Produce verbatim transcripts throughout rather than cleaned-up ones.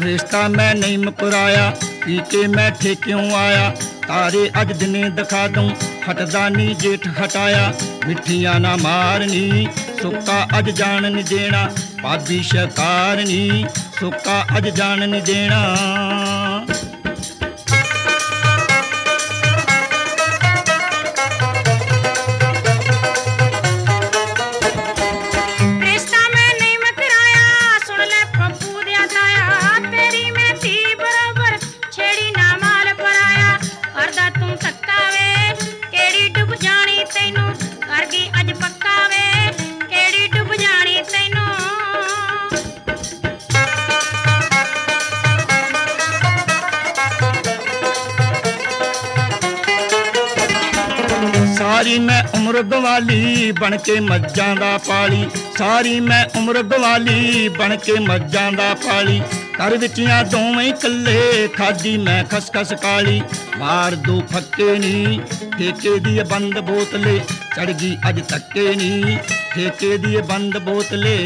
रिश्ता मैं नहीं मुकराया, पी के मैं ठेक्यों आया। तारे अज दिने दिखा दूं, हटदा नी जेठ हटाया। मिठियां ना मारनी, सुक्का अज जान नी देना। भाभी शकारनी, सुक्का अज जान नी देना। सारी मैं उम्र गवाली बन के मज्जां दा पाली। सारी मैं उम्र गवाली बन के मज्जां दा पाली। घर विचियां दोवें कल्ले खादी मैं खसखस काली। मार दो फक्के नी, ठेके दी बंद बोतले। चढ़ गई अज तक्के नी, ठेके दी बंद बोतले।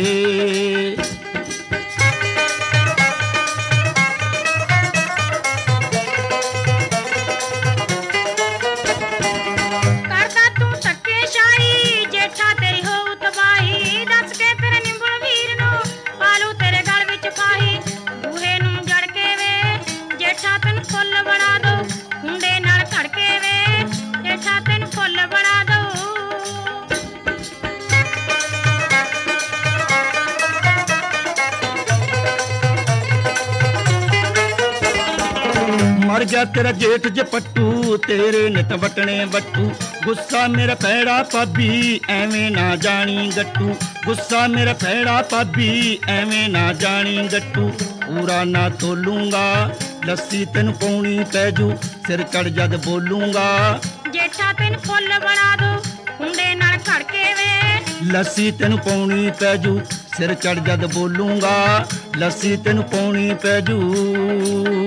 मर गया तेरा जेठ जपट्टू, तेरे नित वटने वट्टू। गुस्सा मेरा पैड़ा भाभी, एवें ना जानी गट्टू। गुस्सा मेरा पैड़ा भाभी, एवें ना जानी गट्टू। पूरा ना तोलूंगा, लस्सी तेन पौनी पैजू। सिर चढ़ जद बोलूंगा, जेठा तेन फुल बना दो, कुंडे नाल खड़के वे। लस्सी तेन पौनी पैजू। सिर चढ़ जद बोलूंगा, लस्सी तेन पौनी पैजू।